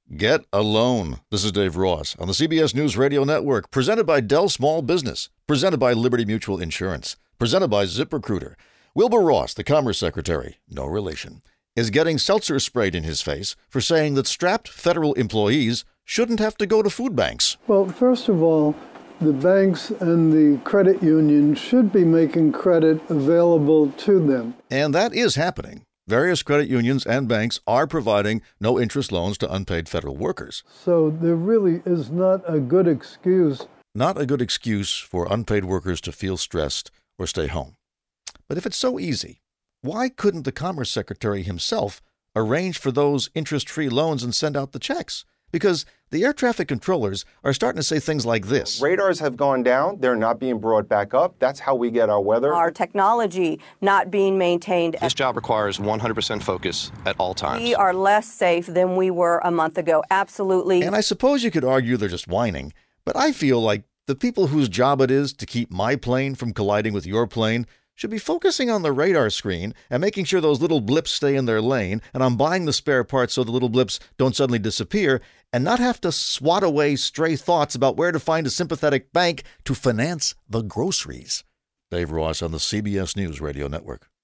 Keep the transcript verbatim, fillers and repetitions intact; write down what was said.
Get a loan. This is Dave Ross on the C B S News Radio Network, presented by Dell Small Business, presented by Liberty Mutual Insurance, presented by ZipRecruiter. Wilbur Ross, the Commerce Secretary, no relation, is getting seltzer sprayed in his face for saying that strapped federal employees shouldn't have to go to food banks. Well, first of all, the banks and the credit unions should be making credit available to them. And that is happening. Various credit unions and banks are providing no-interest loans to unpaid federal workers. So there really is not a good excuse. Not a good excuse for unpaid workers to feel stressed or stay home. But if it's so easy, why couldn't the Commerce Secretary himself arrange for those interest-free loans and send out the checks? Because the air traffic controllers are starting to say things like this. Radars have gone down. They're not being brought back up. That's how we get our weather. Our technology not being maintained. This job requires one hundred percent focus at all times. We are less safe than we were a month ago. Absolutely. And I suppose you could argue they're just whining, but I feel like the people whose job it is to keep my plane from colliding with your plane should be focusing on the radar screen and making sure those little blips stay in their lane, and I'm buying the spare parts so the little blips don't suddenly disappear, and not have to swat away stray thoughts about where to find a sympathetic bank to finance the groceries. Dave Ross on the C B S News Radio Network.